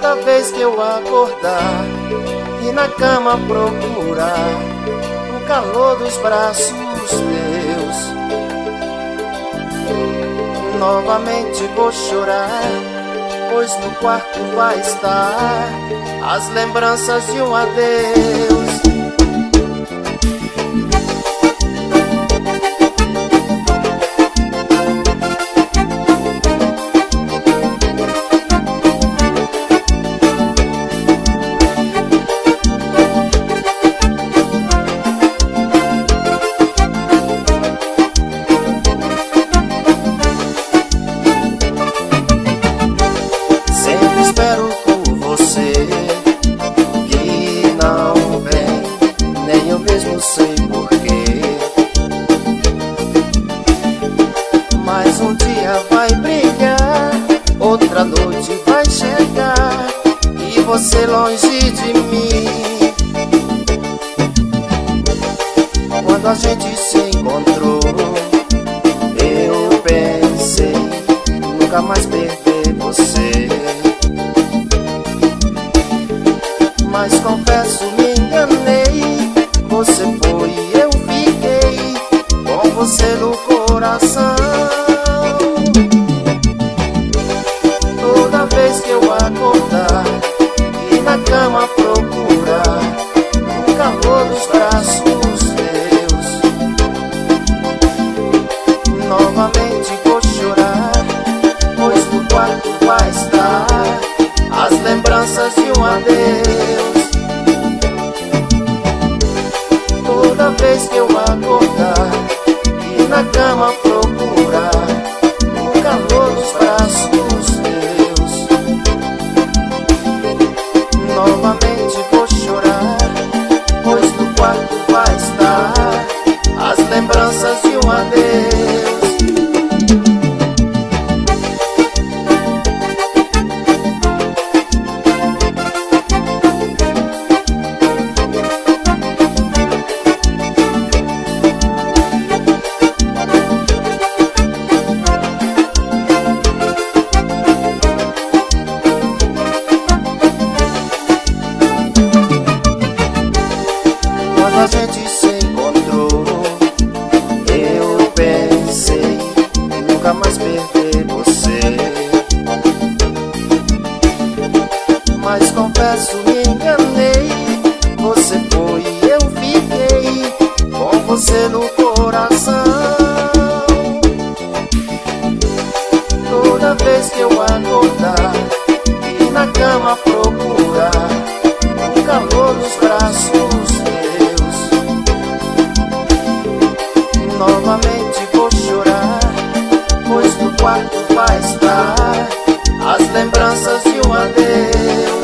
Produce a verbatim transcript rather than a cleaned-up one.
Toda vez que eu acordar e na cama procurar o calor dos braços teus, novamente vou chorar, pois no quarto vai estar as lembranças de um adeus. Espero por você, que não vem, nem eu mesmo sei porquê. Mas um dia vai brilhar, outra noite vai chegar, e você longe de mim. Quando a gente se encontrou, eu pensei nunca mais perder você. Mas confesso, me enganei, você foi e eu fiquei com você no coração. Toda vez que eu acordar e na cama procurar o calor dos braços teus, novamente vou chorar, pois no quarto vai estar as lembranças de um adeus. Toda vez que eu acordar e na cama procurar o calor dos braços teus, novamente vou chorar, pois no quarto vai estar as lembranças de um adeus. Quando a gente se encontrou, eu pensei nunca mais perder você. Mas confesso, me enganei, você foi e eu fiquei com você no coração. Toda vez que eu acordar e na cama procurar o calor dos braços teus, novamente vou chorar, pois no quarto vai estar as lembranças de um adeus.